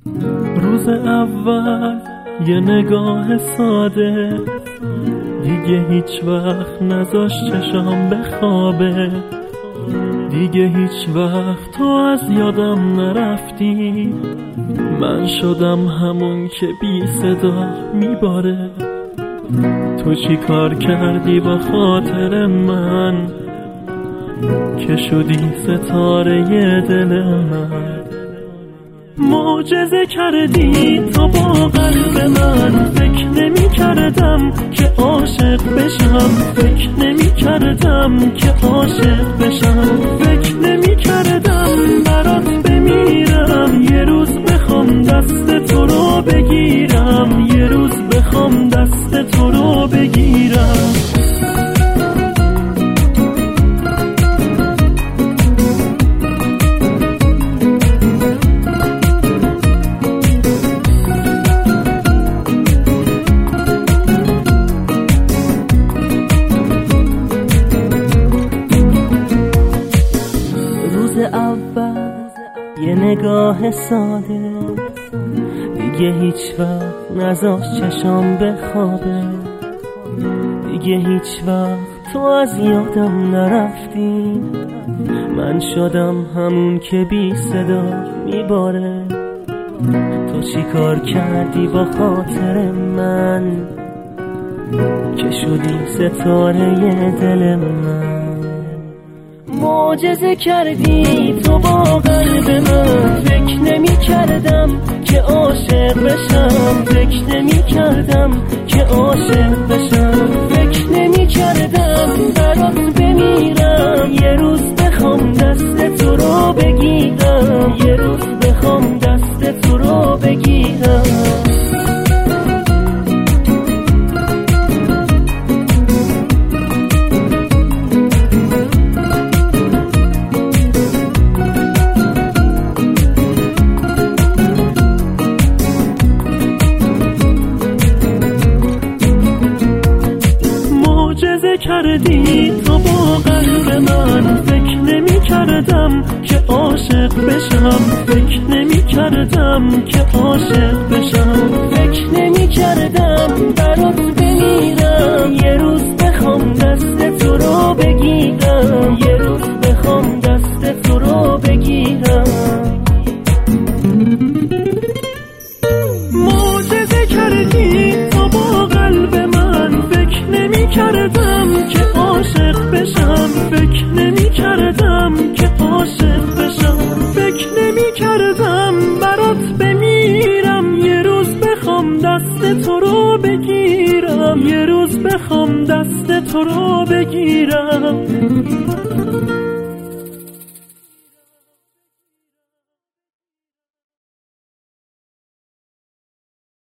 روز اول یه نگاه ساده دیگه هیچ وقت نذاشت چشام بخوابه، دیگه هیچ وقت تو از یادم نرفتی. من شدم همون که بی صدا میباره. تو چی کار کردی با خاطر من که شدی ستاره دل من؟ معجزه کردی تو با قلب من. فکر نمی کردم که عاشق بشم، فکر نمی کردم که عاشق بشم، فکر نمی کردم برات بمیرم. یه روز بخوام دست تو رو بگیرم، یه روز بخوام دست تو رو بگیرم. اول یه نگاه ساده دیگه هیچ وقت نذاشت چشام بخوابه، دیگه هیچ وقت تو از یادم نرفتی. من شدم همون که بی صدا میباره. تو چی کار کردی با خاطر من که شدی ستاره دل من؟ معجزه کردی تو با قلب من. فکر نمی کردم که عاشق بشم، فکر نمی کردم که عاشق بشم، فکر نمی کردم برات بمیرم. یه روز بخوام دست تو رو بگیرم، یه روز بخوام دست تو رو بگیرم. معجزه کردی تو با قلب من. فکر نمی کردم که عاشق بشم، فکر نمی کردم که عاشق بشم، فکر نمی کردم برات بمیرم. یه روز بخوام دست تو رو بگیرم، یه روز بخوام دست تو رو بگیرم. معجزه کردی تو با قلب من. فکر نمی کردم که عاشق بشم، فکر نمی کردم که عاشق بشم، فکر نمی کردم برات بمیرم. یه روز بخوام دست تو رو بگیرم، یه روز بخوام دست تو رو بگیرم.